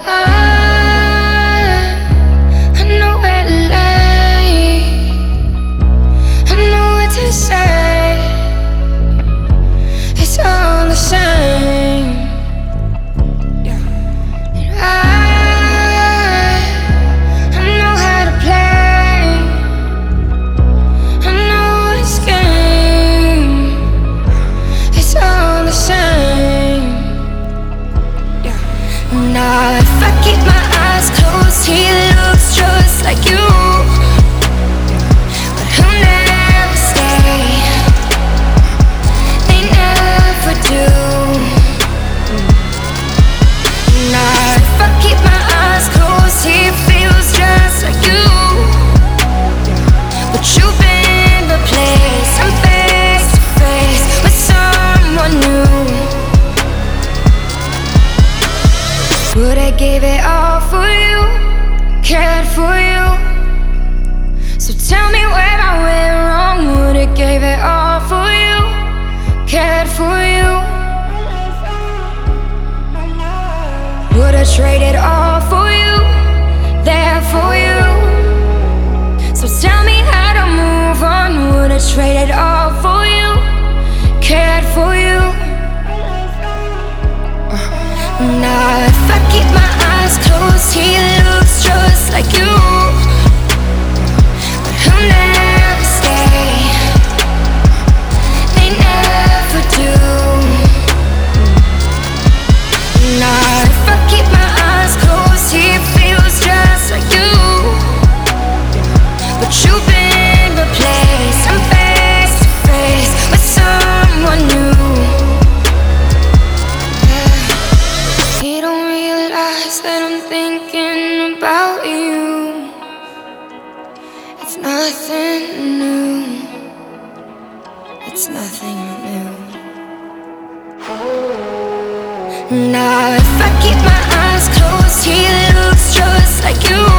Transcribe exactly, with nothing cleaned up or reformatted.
I, I know where to lay, I know what to say. It's all the same. And I, I know how to play, I know this game. It's all the same. Now if I keep my eyes closed, he looks just like you, but he'll never stay. They never do. Now if I keep my eyes closed, he feels just like you, but you've been replaced. I'm face to face with someone new. Would I give it all for you, cared for you? So tell me where I went wrong. Would I give it all for you, cared for you? Would I trade it all for you, there for you? So tell me how to move on. Would I trade it all for you, cared for you? Now if I keep my eyes closed, he looks just like you, but he'll never stay. They never do. Now if I keep my eyes closed, he feels just like you, but you've been replaced. I'm face to face with someone new. You don't realize that I'm thinking about you. It's nothing new. It's nothing new. Now if I keep my eyes closed, he looks just like you,